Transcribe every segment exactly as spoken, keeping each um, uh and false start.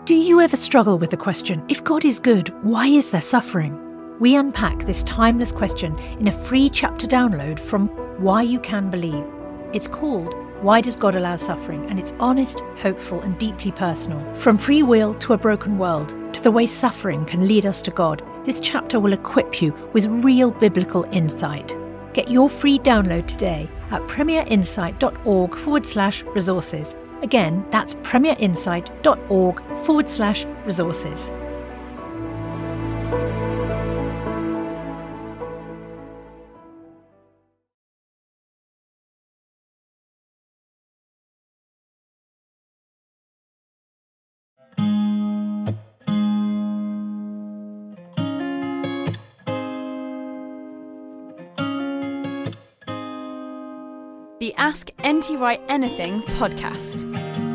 Do you ever struggle with the question, if God is good, why is there suffering? We unpack this timeless question in a free chapter download from Why You Can Believe. It's called Why Does God Allow Suffering? And it's honest, hopeful and deeply personal. From free will to a broken world, to the way suffering can lead us to God, this chapter will equip you with real biblical insight. Get your free download today at premierinsight.org forward slash resources. Again, that's premierinsight.org forward slash resources. The Ask N T Wright Anything podcast.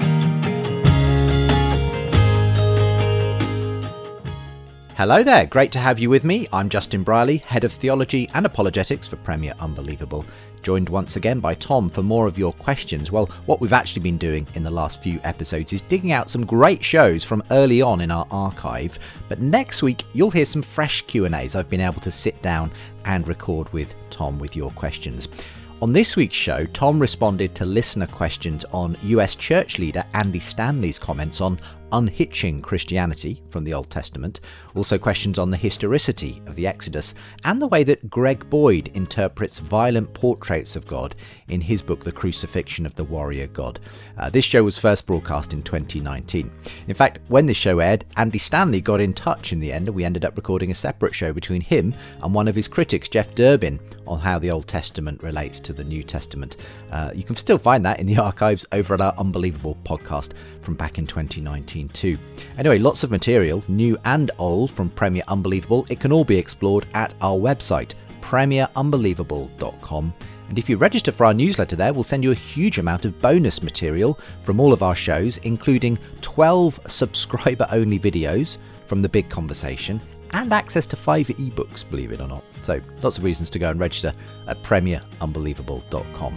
Hello there, great to have you with me. I'm Justin Brierley, Head of Theology and Apologetics for Premier Unbelievable, joined once again by Tom for more of your questions. Well, what we've actually been doing in the last few episodes is digging out some great shows from early on in our archive, but next week you'll hear some fresh Q and A's I've been able to sit down and record with Tom with your questions. On this week's show, Tom responded to listener questions on U S church leader Andy Stanley's comments on unhitching Christianity from the Old Testament, also questions on the historicity of the Exodus, and the way that Greg Boyd interprets violent portraits of God in his book The Crucifixion of the Warrior God. Uh, this show was first broadcast in twenty nineteen. In fact, when this show aired, Andy Stanley got in touch in the end, and we ended up recording a separate show between him and one of his critics, Jeff Durbin, on how the Old Testament relates to the New Testament. Uh, you can still find that in the archives over at our Unbelievable podcast from back in twenty nineteen too. Anyway, lots of material, new and old, from Premier Unbelievable. It can all be explored at our website, premier unbelievable dot com. And if you register for our newsletter there, we'll send you a huge amount of bonus material from all of our shows, including twelve subscriber-only videos from The Big Conversation, and access to five ebooks, believe it or not. So lots of reasons to go and register at premier unbelievable dot com.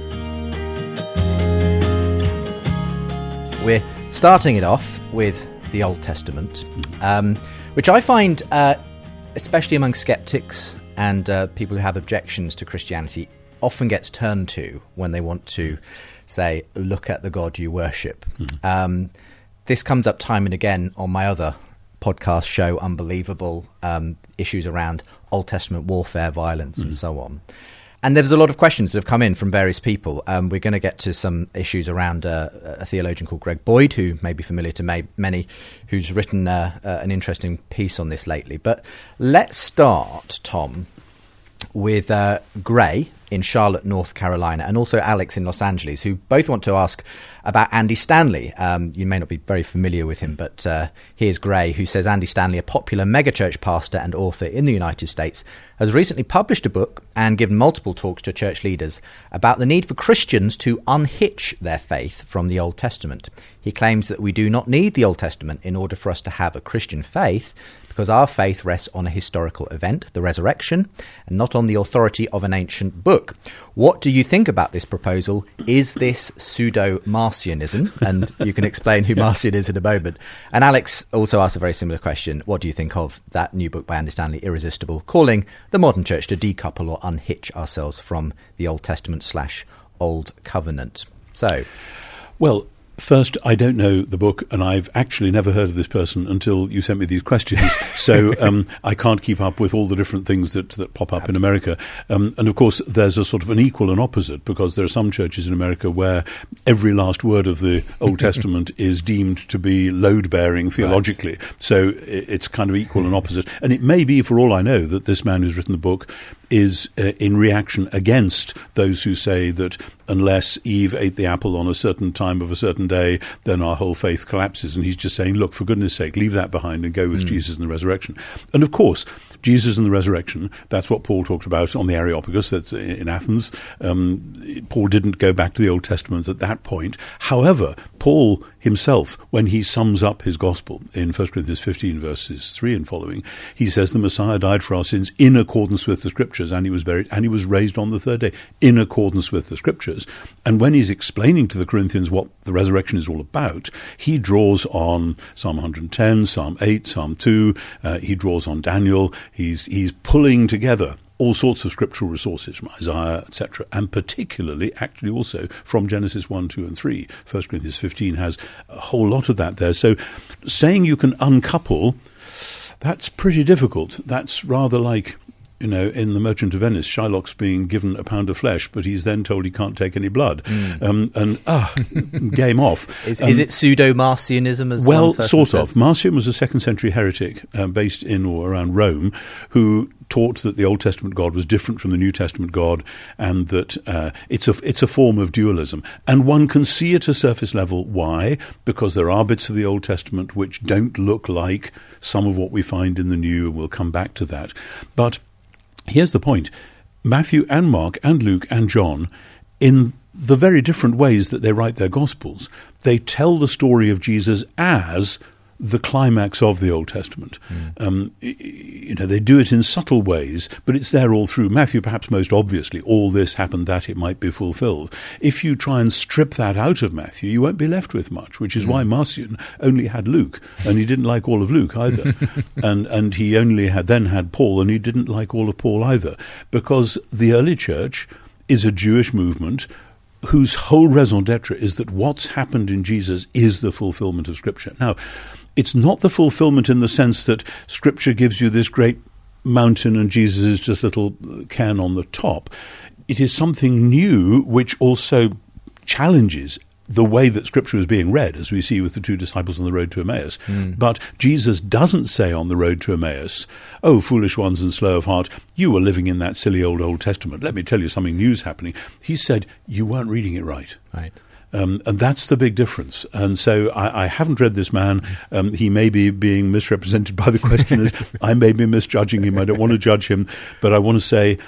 We're starting it off with the Old Testament, um, which I find, uh, especially among skeptics and uh, people who have objections to Christianity, often gets turned to when they want to say, look at the God you worship. Mm. Um, this comes up time and again on my other podcast show, Unbelievable, um, issues around Old Testament warfare, violence, mm. and so on. And there's a lot of questions that have come in from various people. Um, we're going to get to some issues around uh, a theologian called Greg Boyd, who may be familiar to may- many, who's written uh, uh, an interesting piece on this lately. But let's start, Tom, with uh, Gray in Charlotte, North Carolina, and also Alex in Los Angeles, who both want to ask about Andy Stanley. Um, you may not be very familiar with him, but uh, here's Gray, who says Andy Stanley, a popular megachurch pastor and author in the United States, has recently published a book and given multiple talks to church leaders about the need for Christians to unhitch their faith from the Old Testament. He claims that we do not need the Old Testament in order for us to have a Christian faith, because our faith rests on a historical event, the resurrection, and not on the authority of an ancient book. What do you think about this proposal? Is this pseudo-Marcionism? And you can explain who Marcion is in a moment. And Alex also asked a very similar question. What do you think of that new book by Andy Stanley, Irresistible, calling the modern church to decouple or unhitch ourselves from the Old Testament slash Old Covenant? So, well, first, I don't know the book, and I've actually never heard of this person until you sent me these questions. So um, I can't keep up with all the different things that, that pop up Absolutely. in America. Um, and of course, there's a sort of an equal and opposite, because there are some churches in America where every last word of the Old Testament is deemed to be load-bearing theologically. Right. So it's kind of equal and opposite. And it may be, for all I know, that this man who's written the book is uh, in reaction against those who say that unless Eve ate the apple on a certain time of a certain day, then our whole faith collapses. And he's just saying, look, for goodness sake, leave that behind and go with mm. Jesus and the resurrection. And of course, Jesus and the resurrection, that's what Paul talked about on the Areopagus, that's in Athens. Um, Paul didn't go back to the Old Testament at that point. However, Paul himself, when he sums up his gospel in First Corinthians fifteen, verses three and following, he says the Messiah died for our sins in accordance with the Scriptures. Scriptures, and he was buried, and he was raised on the third day in accordance with the Scriptures. And when he's explaining to the Corinthians what the resurrection is all about, he draws on Psalm one hundred ten, Psalm eight, Psalm two, uh, he draws on Daniel. He's, he's pulling together all sorts of scriptural resources from Isaiah, et cetera, and particularly, actually also, from Genesis one, two, and three. First Corinthians fifteen has a whole lot of that there. So saying you can uncouple, that's pretty difficult. That's rather like, you know, in The Merchant of Venice, Shylock's being given a pound of flesh, but he's then told he can't take any blood. Mm. Um, and, ah, game off. Is, um, is it pseudo-Marcionism as well, one sort says? of. Marcion was a second century heretic uh, based in or around Rome who taught that the Old Testament God was different from the New Testament God, and that uh, it's a it's a form of dualism. And one can see at a surface level why, because there are bits of the Old Testament which don't look like some of what we find in the New, and we'll come back to that. But here's the point. Matthew and Mark and Luke and John, in the very different ways that they write their Gospels, they tell the story of Jesus as the climax of the Old Testament. Mm. Um, you know, they do it in subtle ways, but it's there all through. Matthew, perhaps most obviously, all this happened that it might be fulfilled. If you try and strip that out of Matthew, you won't be left with much, which is mm. why Marcion only had Luke, and he didn't like all of Luke either. and and he only had then had Paul, and he didn't like all of Paul either, because the early church is a Jewish movement whose whole raison d'etre is that what's happened in Jesus is the fulfillment of Scripture. Now, it's not the fulfillment in the sense that Scripture gives you this great mountain and Jesus is just a little can on the top. It is something new which also challenges the way that Scripture is being read, as we see with the two disciples on the road to Emmaus. Mm. But Jesus doesn't say on the road to Emmaus, "Oh, foolish ones and slow of heart, you were living in that silly old Old Testament. Let me tell you something new's happening." He said, "You weren't reading it right." Right. Um, and that's the big difference. And so I, I haven't read this man. Um, he may be being misrepresented by the questioners. I may be misjudging him. I don't want to judge him. But I want to say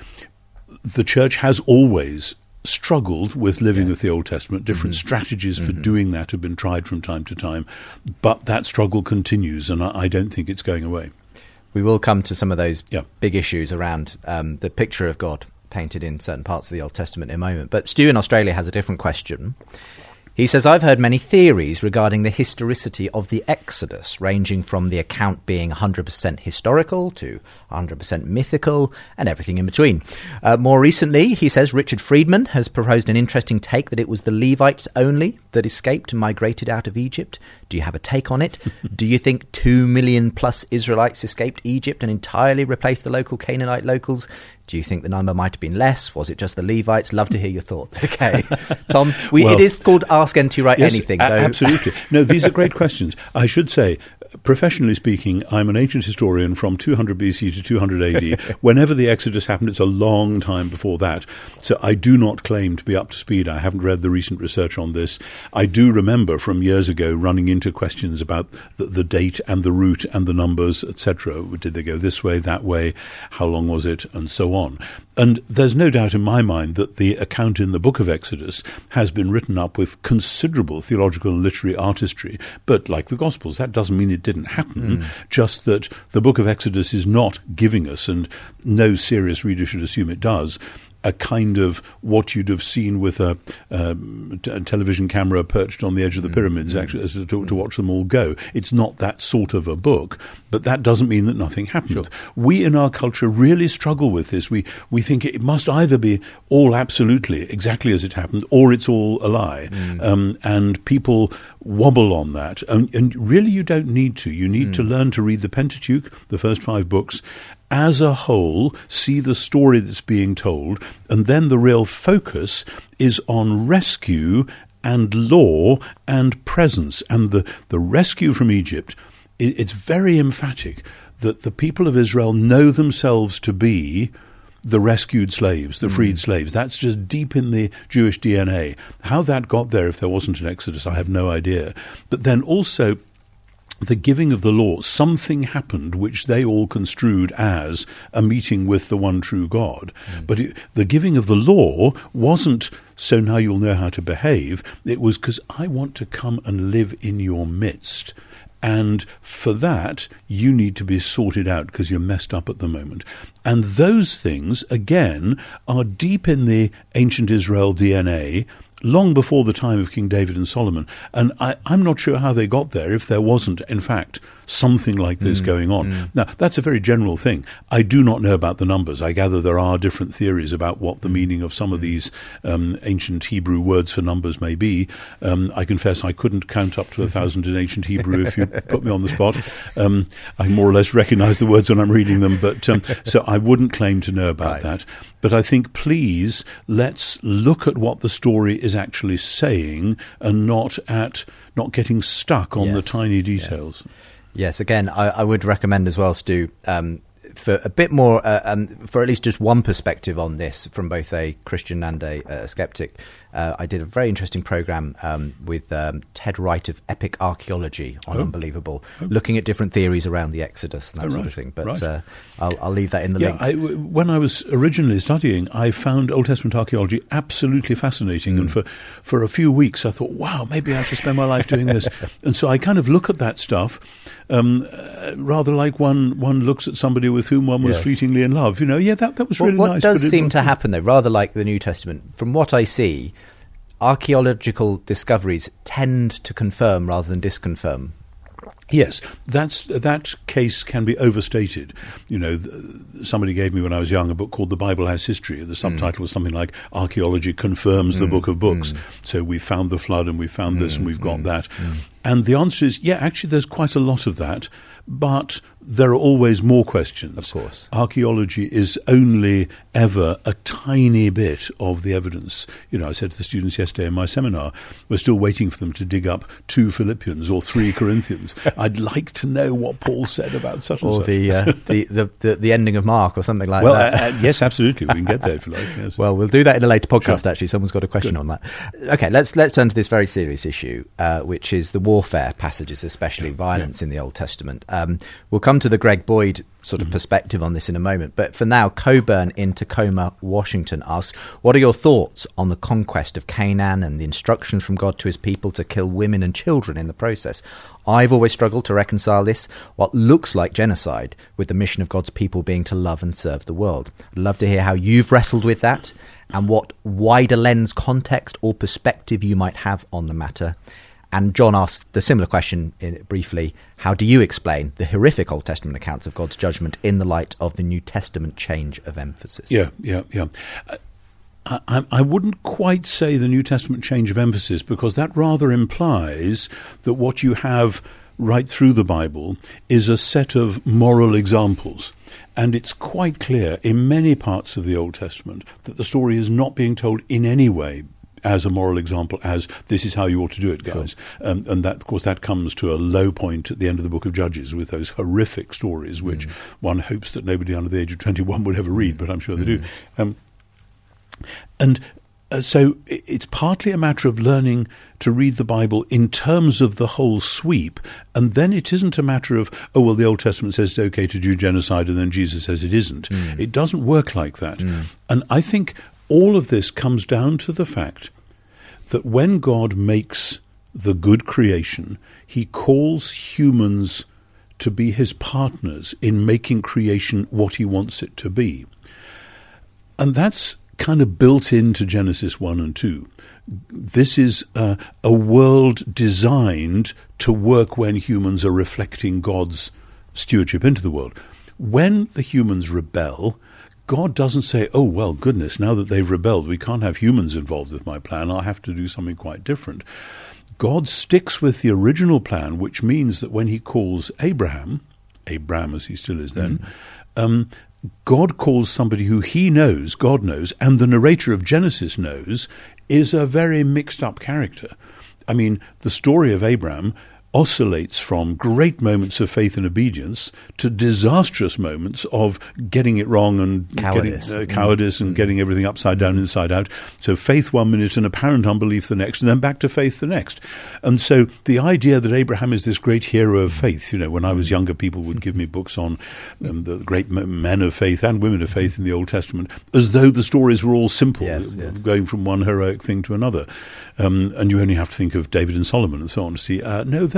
the church has always struggled with living yes. with the Old Testament. Different mm-hmm. strategies for mm-hmm. doing that have been tried from time to time. But that struggle continues, and I, I don't think it's going away. We will come to some of those yeah. big issues around um, the picture of God painted in certain parts of the Old Testament in a moment. But Stu in Australia has a different question. He says, "I've heard many theories regarding the historicity of the Exodus, ranging from the account being one hundred percent historical to one hundred percent mythical and everything in between. Uh, more recently," he says, "Richard Friedman has proposed an interesting take that it was the Levites only that escaped and migrated out of Egypt. Do you have a take on it? Do you think two million plus Israelites escaped Egypt and entirely replaced the local Canaanite locals? Do you think the number might have been less? Was it just the Levites? Love to hear your thoughts." Okay. Tom, we, well, it is called Ask N T Wright yes, Anything, a- though. Absolutely. No, these are great questions. I should say, professionally speaking, I'm an ancient historian from two hundred B C to two hundred A D. Whenever the Exodus happened, it's a long time before that. So I do not claim to be up to speed. I haven't read the recent research on this. I do remember from years ago running into questions about the, the date and the route and the numbers, et cetera. Did they go this way, that way? How long was it? And so on. And there's no doubt in my mind that the account in the book of Exodus has been written up with considerable theological and literary artistry. But like the Gospels, that doesn't mean it didn't happen, mm. just that the book of Exodus is not giving us, and no serious reader should assume it does, a kind of what you'd have seen with a, um, t- a television camera perched on the edge of the pyramids, mm. actually, to, to watch them all go. It's not that sort of a book, but that doesn't mean that nothing happened. Sure. We in our culture really struggle with this. We we think it must either be all absolutely exactly as it happened, or it's all a lie. Mm. Um, and people wobble on that. And, and really you don't need to. You need mm. to learn to read the Pentateuch, the first five books, as a whole, see the story that's being told, and then the real focus is on rescue and law and presence. And the, the rescue from Egypt, it, it's very emphatic that the people of Israel know themselves to be the rescued slaves, the freed mm. slaves. That's just deep in the Jewish D N A. How that got there, if there wasn't an Exodus, I have no idea. But then also the giving of the law, something happened which they all construed as a meeting with the one true God. Mm. But it, the giving of the law wasn't so now you'll know how to behave. It was because I want to come and live in your midst. And for that, you need to be sorted out because you're messed up at the moment. And those things, again, are deep in the ancient Israel D N A, long before the time of King David and Solomon. And I, I'm not sure how they got there if there wasn't, in fact, something like this mm, going on. Mm. Now, that's a very general thing. I do not know about the numbers. I gather there are different theories about what the meaning of some of these um, ancient Hebrew words for numbers may be. Um, I confess I couldn't count up to a thousand in ancient Hebrew if you put me on the spot. Um, I more or less recognize the words when I'm reading them, but um, so I wouldn't claim to know about right. that. But I think, please, let's look at what the story is actually saying and not at not getting stuck on yes. the tiny details. Yeah. Yes, again, I, I would recommend as well, Stu, um, for a bit more, uh, um, for at least just one perspective on this from both a Christian and a, a skeptic. Uh, I did a very interesting program um, with um, Ted Wright of Epic Archaeology on oh. Unbelievable, oh. looking at different theories around the Exodus and that oh, sort right. of thing. But right. uh, I'll, I'll leave that in the yeah, links. I, when I was originally studying, I found Old Testament archaeology absolutely fascinating. Mm. And for, for a few weeks, I thought, wow, maybe I should spend my life doing this. And so I kind of look at that stuff um, uh, rather like one, one looks at somebody with whom one was yes. fleetingly in love. You know, yeah, that, that was well, really what nice. What does but seem it, to happen, though, rather like the New Testament, from what I see, archaeological discoveries tend to confirm rather than disconfirm. Yes, that's that case can be overstated. You know, th- somebody gave me when I was young a book called The Bible Has History. The subtitle mm. was something like Archaeology Confirms mm. the Book of Books. Mm. So we found the flood and we found mm. this and we've got mm. that. Mm. And the answer is, yeah, actually there's quite a lot of that, but there are always more questions. Of course. Archaeology is only ever a tiny bit of the evidence. You know, I said to the students yesterday in my seminar, we're still waiting for them to dig up two Philippians or three Corinthians. I'd like to know what Paul said about such and or such. Or the, uh, the, the, the, the ending of Mark or something like well, that. Uh, uh, yes, absolutely. We can get there if you like. Yes. Well, we'll do that in a later podcast, sure. actually. Someone's got a question Good. on that. Okay, let's let's turn to this very serious issue, uh, which is the warfare passages, especially yeah. violence yeah. in the Old Testament. Um, we'll come to the Greg Boyd sort of mm-hmm. perspective on this in a moment. But for now, Coburn in Tacoma, Washington asks, what are your thoughts on the conquest of Canaan and the instructions from God to his people to kill women and children in the process? I've always struggled to reconcile this, what looks like genocide, with the mission of God's people being to love and serve the world. I'd love to hear how you've wrestled with that and what wider lens, context or perspective you might have on the matter. And John asked the similar question in, briefly, how do you explain the horrific Old Testament accounts of God's judgment in the light of the New Testament change of emphasis? Yeah, yeah, yeah. Uh, I, I wouldn't quite say the New Testament change of emphasis, because that rather implies that what you have right through the Bible is a set of moral examples. And it's quite clear in many parts of the Old Testament that the story is not being told in any way as a moral example, as this is how you ought to do it, guys. Sure. Um, and that, of course, that comes to a low point at the end of the book of Judges with those horrific stories, which mm. one hopes that nobody under the age of twenty-one would ever read, but I'm sure they mm. do. Um, and uh, so it's partly a matter of learning to read the Bible in terms of the whole sweep, and then it isn't a matter of, oh, well, the Old Testament says it's okay to do genocide, and then Jesus says it isn't. Mm. It doesn't work like that. Mm. And I think all of this comes down to the fact that when God makes the good creation, he calls humans to be his partners in making creation what he wants it to be. And that's kind of built into Genesis one and two. This is uh, a world designed to work when humans are reflecting God's stewardship into the world. When the humans rebel, God doesn't say, oh, well, goodness, now that they've rebelled, we can't have humans involved with my plan. I'll have to do something quite different. God sticks with the original plan, which means that when he calls Abraham, Abraham as he still is then, mm. um, God calls somebody who he knows, God knows, and the narrator of Genesis knows, is a very mixed-up character. I mean, the story of Abraham oscillates from great moments of faith and obedience to disastrous moments of getting it wrong and cowardice, getting, uh, cowardice mm. and getting everything upside down, inside out. So faith one minute and apparent unbelief the next, and then back to faith the next. And so the idea that Abraham is this great hero of faith, you know, when I was younger, people would give me books on um, the great men of faith and women of faith in the Old Testament, as though the stories were all simple, yes, yes. going from one heroic thing to another. Um, and you only have to think of David and Solomon and so on to see, uh, no, they're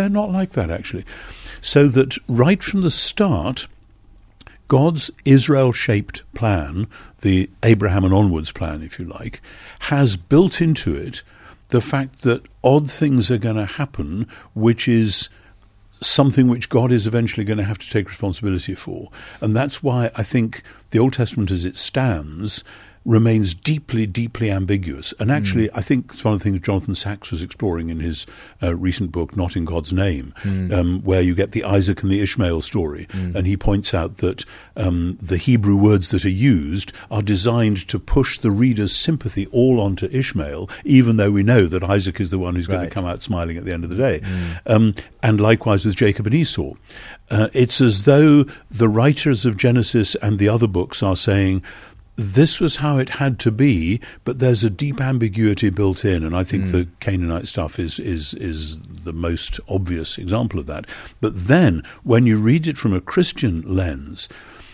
they're not like that, actually. So that right from the start, God's Israel-shaped plan, the Abraham and onwards plan, if you like, has built into it the fact that odd things are going to happen, which is something which God is eventually going to have to take responsibility for. And that's why I think the Old Testament as it stands remains deeply, deeply ambiguous. And actually, mm. I think it's one of the things Jonathan Sacks was exploring in his uh, recent book, Not in God's Name, mm. um, where you get the Isaac and the Ishmael story. Mm. And he points out that um, the Hebrew words that are used are designed to push the reader's sympathy all onto Ishmael, even though we know that Isaac is the one who's right. going to come out smiling at the end of the day. Mm. Um, and likewise with Jacob and Esau. Uh, it's as though the writers of Genesis and the other books are saying, this was how it had to be, but there's a deep ambiguity built in, and I think mm. the Canaanite stuff is, is is the most obvious example of that. But then, when you read it from a Christian lens,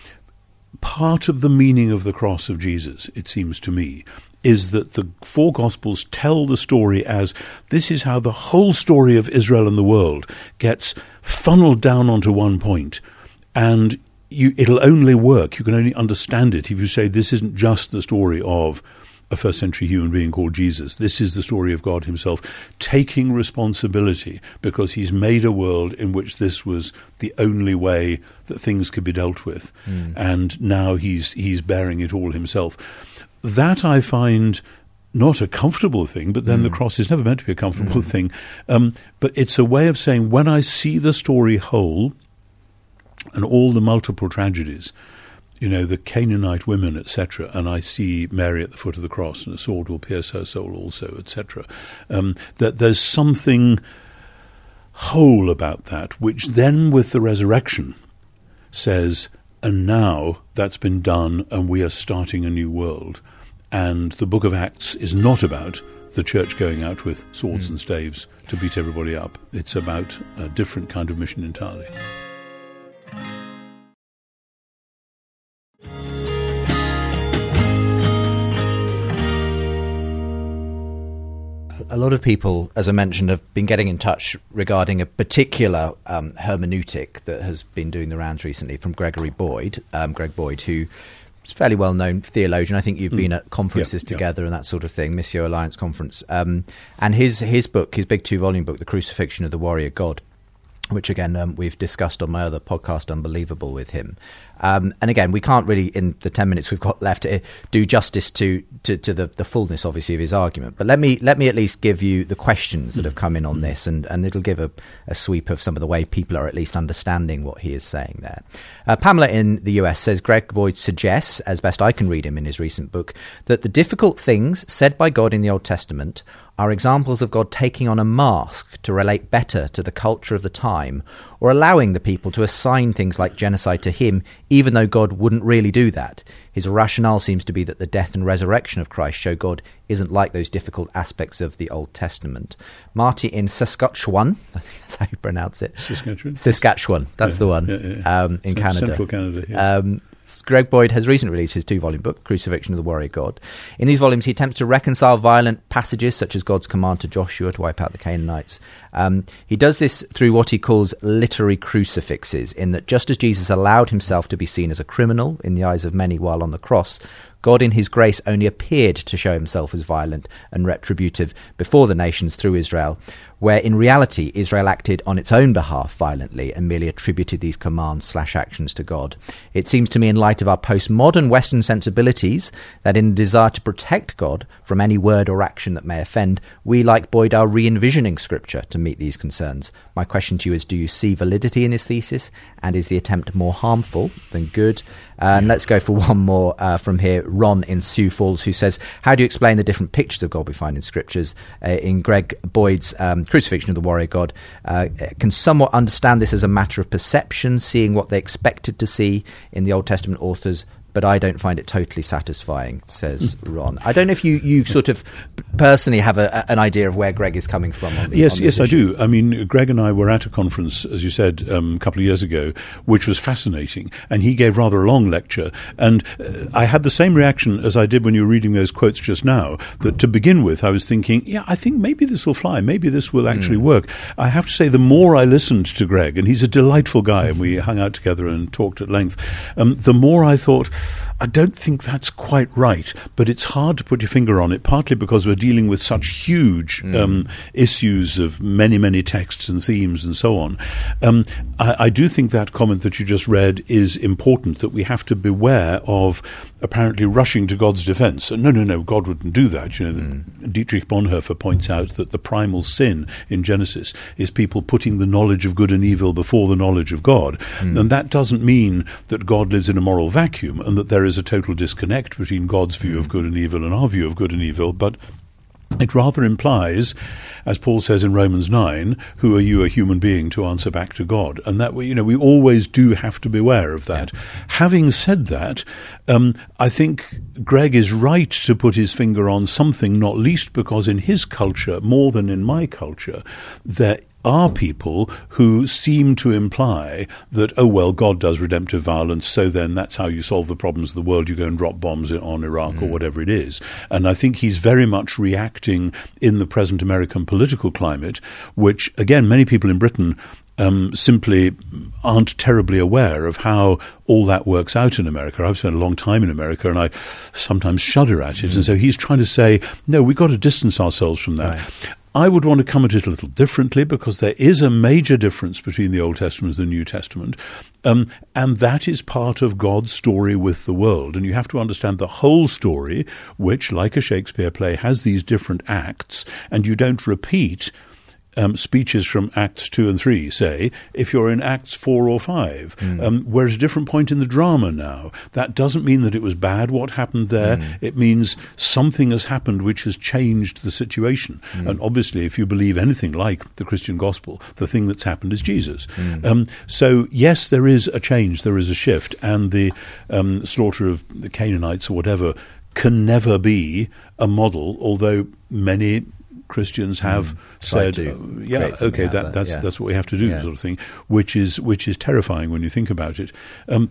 part of the meaning of the cross of Jesus, it seems to me, is that the four Gospels tell the story as this is how the whole story of Israel and the world gets funneled down onto one point, and You, it'll only work, you can only understand it if you say this isn't just the story of a first century human being called Jesus. This is the story of God himself taking responsibility because he's made a world in which this was the only way that things could be dealt with. Mm. And now he's he's bearing it all himself. That I find not a comfortable thing, but then mm. the cross is never meant to be a comfortable mm. thing. Um, but it's a way of saying when I see the story whole, and all the multiple tragedies, you know, the Canaanite women, et cetera, and I see Mary at the foot of the cross, and a sword will pierce her soul also, et cetera, um, that there's something whole about that, which then with the resurrection says, and now that's been done, and we are starting a new world. And the book of Acts is not about the church going out with swords mm. and staves to beat everybody up. It's about a different kind of mission entirely. A lot of people, as I mentioned, have been getting in touch regarding a particular um, hermeneutic that has been doing the rounds recently from Gregory Boyd, um, Greg Boyd, who is a fairly well-known theologian. I think you've mm. been at conferences yep, together yep. and that sort of thing, Missio Alliance conference. Um, and his his book, his big two-volume book, The Crucifixion of the Warrior God, which, again, um, we've discussed on my other podcast, Unbelievable, with him. Um, and again, we can't really, in the ten minutes we've got left, uh, do justice to, to, to the, the fullness, obviously, of his argument. But let me let me at least give you the questions that have come in on this, and, and it'll give a, a sweep of some of the way people are at least understanding what he is saying there. Uh, Pamela in the U S says, Greg Boyd suggests, as best I can read him in his recent book, that the difficult things said by God in the Old Testament are examples of God taking on a mask to relate better to the culture of the time, or allowing the people to assign things like genocide to him, even though God wouldn't really do that. His rationale seems to be that the death and resurrection of Christ show God isn't like those difficult aspects of the Old Testament. Marty in Saskatchewan, I think that's how you pronounce it. Saskatchewan? Saskatchewan, that's yeah, the one, yeah, yeah. Um, in C- Canada. Central Canada, yeah. Um, Greg Boyd has recently released his two-volume book, Crucifixion of the Warrior God. In these volumes, he attempts to reconcile violent passages such as God's command to Joshua to wipe out the Canaanites. Um, he does this through what he calls literary crucifixes, in that just as Jesus allowed himself to be seen as a criminal in the eyes of many while on the cross, God in his grace only appeared to show himself as violent and retributive before the nations through Israel, where in reality Israel acted on its own behalf violently and merely attributed these commands slash actions to God. It seems to me, in light of our postmodern Western sensibilities, that in a desire to protect God from any word or action that may offend, we, like Boyd, are re-envisioning Scripture to meet these concerns. My question to you is, do you see validity in his thesis, and is the attempt more harmful than good? Uh, and let's go for one more uh, from here. Ron in Sioux Falls, who says, how do you explain the different pictures of God we find in Scriptures? Uh, in Greg Boyd's um, Crucifixion of the Warrior God, uh, can somewhat understand this as a matter of perception, seeing what they expected to see in the Old Testament authors, but I don't find it totally satisfying, says Ron. I don't know if you, you sort of personally have a, an idea of where Greg is coming from on the, Yes, on this yes, issue. I do. I mean, Greg and I were at a conference, as you said, um, a couple of years ago, which was fascinating, and he gave rather a long lecture, and uh, I had the same reaction as I did when you were reading those quotes just now, that to begin with I was thinking, yeah, I think maybe this will fly, maybe this will actually mm. work. I have to say, the more I listened to Greg, and he's a delightful guy, and we hung out together and talked at length, um, the more I thought, I don't think that's quite right, but it's hard to put your finger on it, partly because we're dealing with such huge mm. um, issues of many, many texts and themes and so on. Um, I, I do think that comment that you just read is important, that we have to beware of apparently rushing to God's defense. No, no, no, God wouldn't do that. You know, mm. Dietrich Bonhoeffer points out that the primal sin in Genesis is people putting the knowledge of good and evil before the knowledge of God. Mm. And that doesn't mean that God lives in a moral vacuum and that there is a total disconnect between God's view mm. of good and evil and our view of good and evil, but it rather implies, as Paul says in Romans nine, who are you, a human being, to answer back to God? And that, you know, we always do have to beware of that. Yeah. Having said that, um, I think Greg is right to put his finger on something, not least because in his culture, more than in my culture, there are people who seem to imply that, oh, well, God does redemptive violence, so then that's how you solve the problems of the world. You go and drop bombs on Iraq mm. or whatever it is. And I think he's very much reacting in the present American political climate, which, again, many people in Britain Um, simply aren't terribly aware of how all that works out in America. I've spent a long time in America, and I sometimes shudder at it. Mm. And so he's trying to say, no, we've got to distance ourselves from that. Right. I would want to come at it a little differently, because there is a major difference between the Old Testament and the New Testament, um, and that is part of God's story with the world. And you have to understand the whole story, which, like a Shakespeare play, has these different acts, and you don't repeat Um, speeches from Acts two and three, say, if you're in Acts four or five. Mm. Um, we're at a different point in the drama now. That doesn't mean that it was bad what happened there. Mm. It means something has happened which has changed the situation. Mm. And obviously, if you believe anything like the Christian gospel, the thing that's happened is Jesus. Mm. Um, so, yes, there is a change, there is a shift, and the um, slaughter of the Canaanites or whatever can never be a model, although many Christians have mm, said, uh, "Yeah, okay, that, that's yeah. that's what we have to do," yeah. sort of thing, which is which is terrifying when you think about it. Um,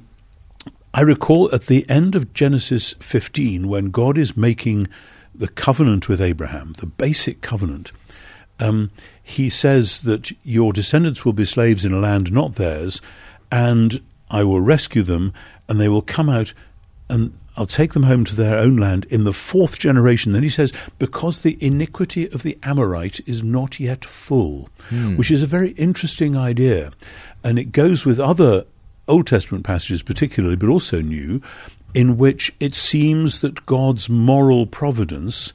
I recall at the end of Genesis fifteen, when God is making the covenant with Abraham, the basic covenant, um, he says that your descendants will be slaves in a land not theirs, and I will rescue them, and they will come out and I'll take them home to their own land in the fourth generation. Then he says, because the iniquity of the Amorite is not yet full, mm. which is a very interesting idea. And it goes with other Old Testament passages particularly, but also New, in which it seems that God's moral providence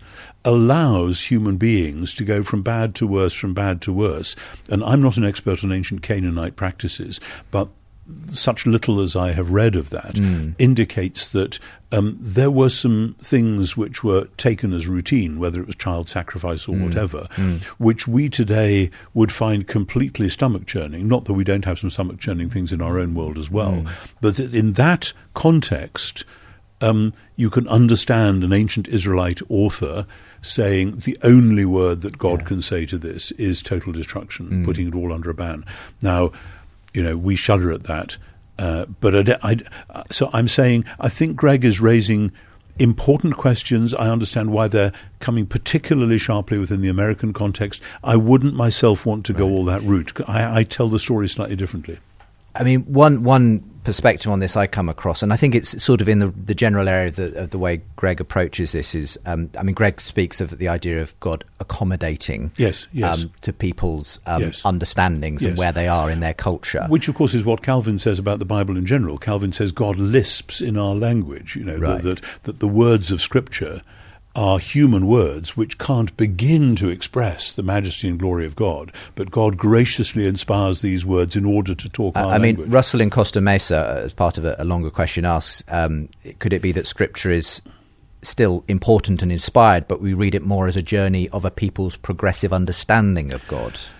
allows human beings to go from bad to worse, from bad to worse. And I'm not an expert on ancient Canaanite practices, but such little as I have read of that mm. indicates that um, there were some things which were taken as routine, whether it was child sacrifice or mm. whatever, mm. which we today would find completely stomach-churning. Not that we don't have some stomach-churning things in our own world as well, mm. but in that context, um, you can understand an ancient Israelite author saying the only word that God yeah. can say to this is total destruction, mm. putting it all under a ban. Now, you know, we shudder at that. Uh, but I, I, so I'm saying I think Greg is raising important questions. I understand why they're coming particularly sharply within the American context. I wouldn't myself want to go right. all that route. I, I tell the story slightly differently. I mean, one one perspective on this I come across, and I think it's sort of in the, the general area of the, of the way Greg approaches this is, um, I mean, Greg speaks of the idea of God accommodating yes, yes. Um, to people's um, yes. understandings yes. and where they are in their culture. Which, of course, is what Calvin says about the Bible in general. Calvin says God lisps in our language, you know, right. that, that, that the words of Scripture are human words which can't begin to express the majesty and glory of God, but God graciously inspires these words in order to talk uh, our I language. mean, Russell in Costa Mesa, as part of a, a longer question, asks, um, could it be that Scripture is still important and inspired, but we read it more as a journey of a people's progressive understanding of God?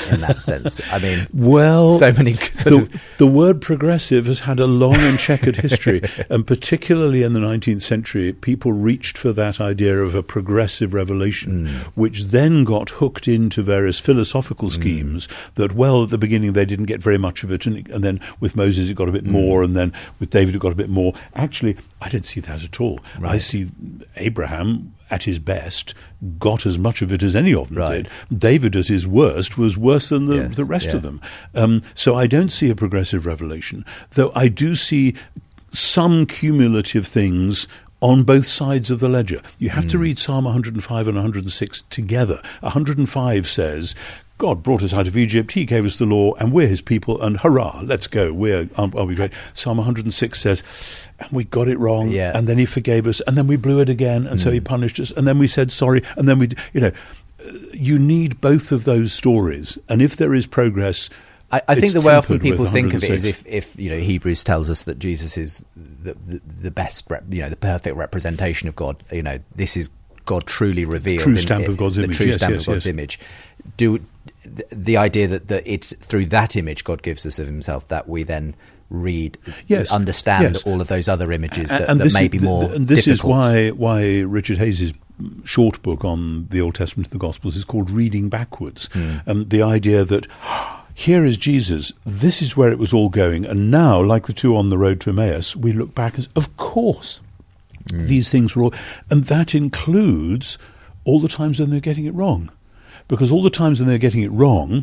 in that sense. I mean, well, so many. The, the word progressive has had a long and checkered history, and particularly in the nineteenth century, people reached for that idea of a progressive revelation, mm. which then got hooked into various philosophical schemes mm. that, well, at the beginning they didn't get very much of it, and, and then with Moses it got a bit mm. more, and then with David it got a bit more. Actually, I don't see that at all. Right. I see Abraham, at his best, got as much of it as any of them right. did. David, at his worst, was worse than the, yes, the rest yeah. of them. Um, so I don't see a progressive revelation, though I do see some cumulative things on both sides of the ledger. You have mm. to read Psalm one hundred five and one hundred six together. one hundred five says, God brought us out of Egypt, he gave us the law, and we're his people, and hurrah, let's go, we're, are we great? Psalm one hundred six says, and we got it wrong, yeah. and then he forgave us, and then we blew it again, and mm. so he punished us, and then we said sorry, and then we, you know, you need both of those stories, and if there is progress, I, I think the way often people think of it is if, if you know, Hebrews tells us that Jesus is the, the, the best, rep, you know, the perfect representation of God, you know, this is God truly revealed. True in, stamp in, of God's the image. true yes, stamp yes, of God's yes. image. Do the, the idea that, that it's through that image God gives us of himself that we then read, yes, understand yes. all of those other images that, and that this may is, be more and this difficult. is why why Richard Hayes' short book on the Old Testament and the Gospels is called Reading Backwards. Mm. Um, the idea that here is Jesus, this is where it was all going, and now, like the two on the road to Emmaus, we look back and say, of course, mm. these things were all... And that includes all the times when they're getting it wrong. Because all the times when they're getting it wrong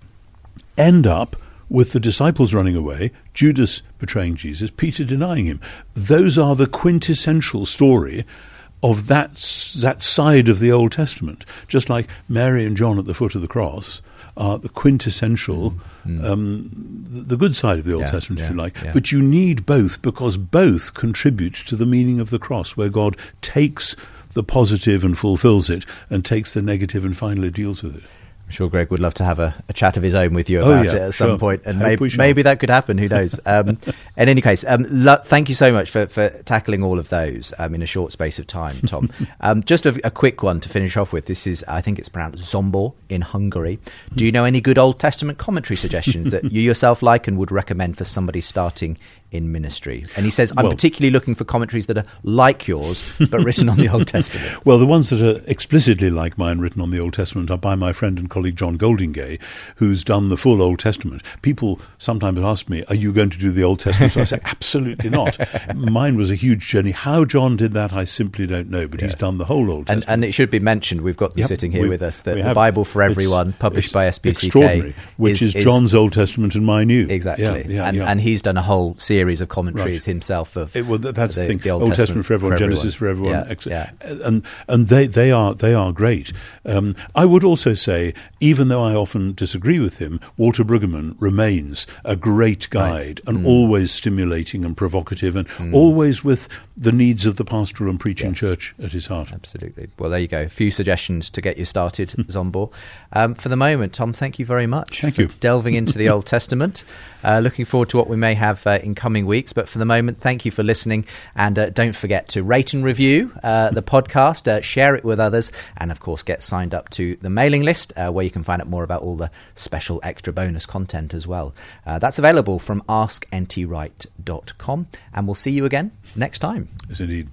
end up with the disciples running away, Judas betraying Jesus, Peter denying him. Those are the quintessential story of that, that side of the Old Testament. Just like Mary and John at the foot of the cross are the quintessential, mm. um, the, the good side of the Old yeah, Testament, yeah, if you like. Yeah. But you need both, because both contribute to the meaning of the cross, where God takes the positive and fulfills it, and takes the negative and finally deals with it. I'm sure Greg would love to have a, a chat of his own with you oh, about yeah, it at sure. some point, and Hope maybe, maybe that could happen. Who knows? Um, in any case, um, lo- thank you so much for, for tackling all of those um, in a short space of time, Tom. um, just a, a quick one to finish off with. This is, I think it's pronounced Zombor in Hungary. Do you know any good Old Testament commentary suggestions that you yourself like and would recommend for somebody starting in ministry? And he says, I'm well, particularly looking for commentaries that are like yours, but written on the Old Testament. Well, the ones that are explicitly like mine, written on the Old Testament, are by my friend and colleague John Goldingay, who's done the full Old Testament. People sometimes ask me, are you going to do the Old Testament? So I say, absolutely not. Mine was a huge journey. How John did that, I simply don't know, but yes. he's done the whole Old Testament. And, and it should be mentioned, we've got you yep, sitting here we, with us, that the have, Bible for Everyone, it's, published it's by S B C K. Extraordinary, which is, is John's is, Old Testament and my new. Exactly. Yeah, yeah, and, yeah. and he's done a whole series of commentaries right. himself of it, well, that's the, the thing. The Old, Old Testament, Testament for everyone, for Genesis for everyone, yeah, ex- yeah. and and they they are they are great. Um, I would also say, even though I often disagree with him, Walter Brueggemann remains a great guide right. and mm. always stimulating and provocative, and mm. always with the needs of the pastoral and preaching yes. church at his heart. Absolutely. Well, there you go. A few suggestions to get you started, Zombor. Um, for the moment, Tom, thank you very much. Thank for you. Delving into the Old Testament. Uh, looking forward to what we may have uh, in coming weeks. But for the moment, thank you for listening. And uh, don't forget to rate and review uh, the podcast, uh, share it with others, and of course, get signed up to the mailing list uh, where you can find out more about all the special extra bonus content as well. Uh, that's available from ask n t wright dot com. And we'll see you again next time. Yes, indeed.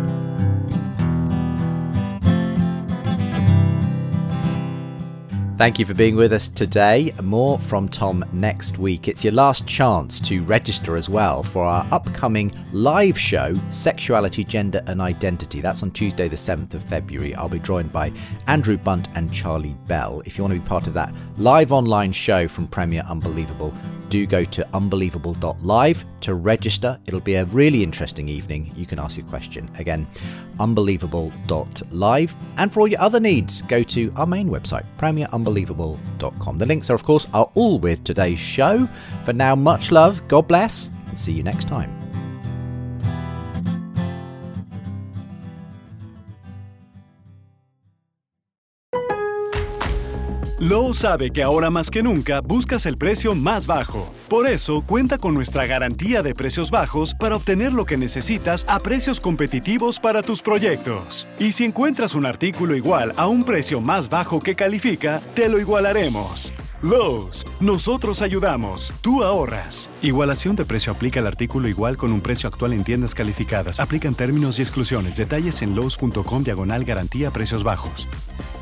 Thank you for being with us today. More from Tom next week. It's your last chance to register as well for our upcoming live show, Sexuality, Gender and Identity. That's on Tuesday the seventh of February. I'll be joined by Andrew Bunt and Charlie Bell. If you want to be part of that live online show from Premier Unbelievable, do go to unbelievable dot live to register. It'll be a really interesting evening. You can ask your question. Again, unbelievable dot live. And for all your other needs, go to our main website, premier unbelievable dot com. The links are, of course, are all with today's show. For now, much love, God bless, and see you next time. Lowe's sabe que ahora más que nunca buscas el precio más bajo. Por eso, cuenta con nuestra garantía de precios bajos para obtener lo que necesitas a precios competitivos para tus proyectos. Y si encuentras un artículo igual a un precio más bajo que califica, te lo igualaremos. Lowe's, nosotros ayudamos, tú ahorras. Igualación de precio aplica al artículo igual con un precio actual en tiendas calificadas. Aplican términos y exclusiones. Detalles en lowes punto com diagonal garantía precios bajos.